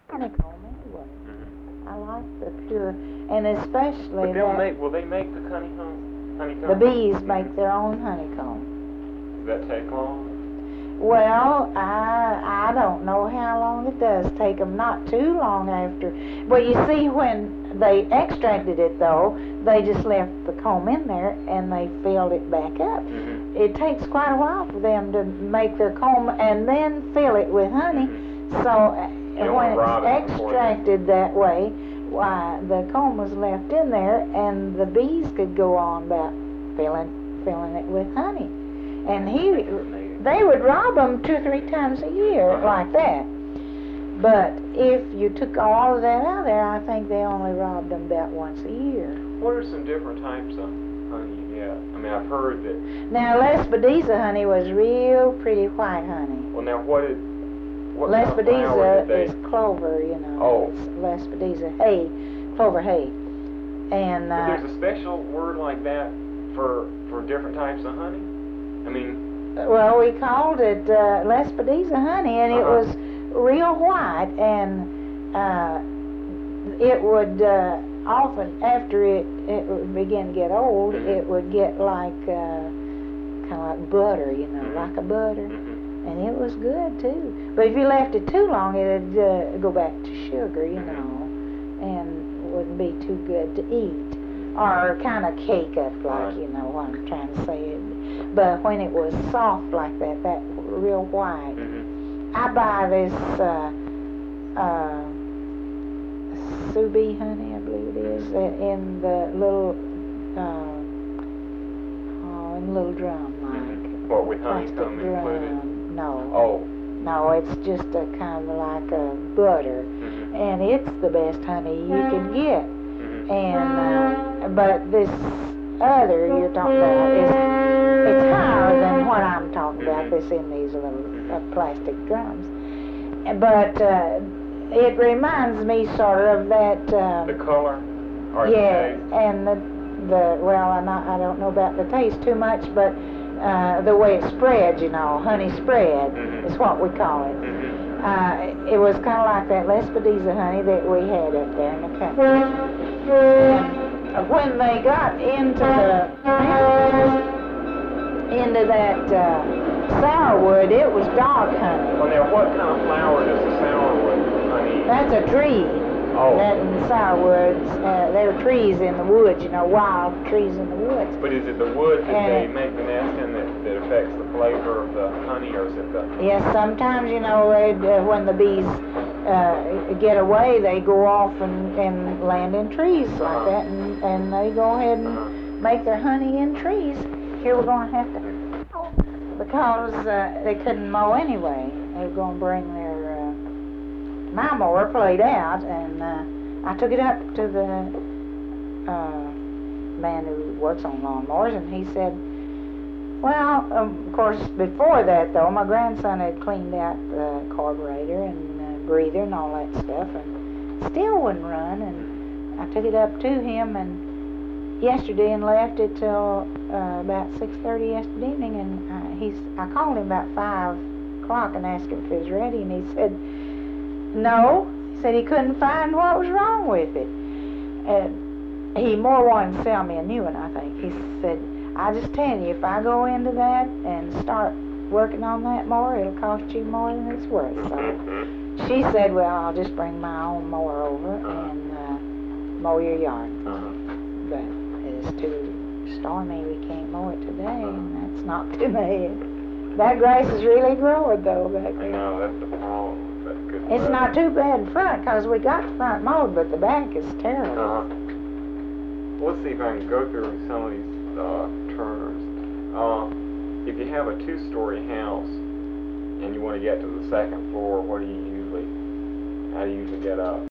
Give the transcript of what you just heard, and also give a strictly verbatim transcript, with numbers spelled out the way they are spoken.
honeycomb anyway. Mm-hmm. I like the pure, and especially But they'll that make, will they make the honeycomb? honeycomb? the bees Mm-hmm. make their own honeycomb. Does that take long? Well, I I don't know how long it does take them. Not too long after. Well, you see, when they extracted it, though, they just left the comb in there and they filled it back up. Mm-hmm. It takes quite a while for them to make their comb and then fill it with honey. Mm-hmm. So uh, You when rob it it's before extracted that way, why the comb was left in there, and the bees could go on about filling filling it with honey. And he, they would rob them two or three times a year, uh-huh. like that. But if you took all of that out of there, I think they only robbed them about once a year. What are some different types of honey you get? I mean, I've heard that. Now, Lespedeza honey was real pretty white honey. Well, now what is what Lespedeza kind of is clover, you know. Oh. It's Lespedeza hay, clover hay. And uh, but there's a special word like that for for different types of honey. I mean, well, we called it uh, Lespedeza honey, and uh-huh. it was real white, and uh, it would uh, often, after it, it would begin to get old, mm-hmm. it would get like uh, kind of like butter, you know, mm-hmm. like a butter, mm-hmm. and it was good too. But if you left it too long, it'd uh, go back to sugar, you mm-hmm. know, and wouldn't be too good to eat, or kind of cake up, like, you know what I'm trying to say. But when it was soft like that, that real white, mm-hmm. I buy this uh, uh, Subi honey, I believe it is, in the little, uh, oh, in a little drum, like. Mm-hmm. What, with honeycomb included? No. Oh. No, it's just a kind of like a butter, mm-hmm. and it's the best honey you can get. Mm-hmm. And uh, but this other you're talking about is it's higher than what I'm talking about. Mm-hmm. This in these little uh, plastic drums, but uh, it reminds me sort of that. Um, the color. Or yeah, the taste. and the the well, I'm not, I don't know about the taste too much, but uh, the way it spreads, you know, honey spread mm-hmm. is what we call it. Mm-hmm. Uh, it was kind of like that Lespedeza honey that we had up there in the country. And when they got into the into that uh, sourwood, it was dog honey. Well, now, what kind of flower does the sourwood honey? That's a tree. Oh. That and the sourwoods, uh, there are trees in the woods, you know, wild trees in the woods. But is it the wood that And they it, make the nest in that, that affects the flavor of the honey, or is it the... Yes, sometimes, you know, uh, when the bees uh, get away, they go off and, and land in trees like uh-huh. that, and, and they go ahead and uh-huh. make their honey in trees. Here we're going to have to, because uh, they couldn't mow anyway. They were going to bring their... Uh, my mower played out, and uh, I took it up to the uh, man who works on lawnmowers, and he said, well, um, of course, before that, though, my grandson had cleaned out the carburetor and uh, breather and all that stuff, and still wouldn't run, and I took it up to him and yesterday and left it till uh, about six thirty yesterday evening, and uh, he's, I called him about five o'clock and asked him if it was ready, and he said, no. He said he couldn't find what was wrong with it. And he more wanted to sell me a new one, I think. He said, I just tell you, if I go into that and start working on that mower, it'll cost you more than it's worth. So she said, well, I'll just bring my own mower over and uh, mow your yard. Uh-huh. But it's too stormy, we can't mow it today, and that's not too bad. That grass is really growing, though, back there. I know, that's the problem. It's not too bad in front, because we got the front mowed, but the back is terrible. Uh-huh. Let's see if I can go through some of these uh, terms. Uh, if you have a two-story house and you want to get to the second floor, what do you usually, how do you usually get up?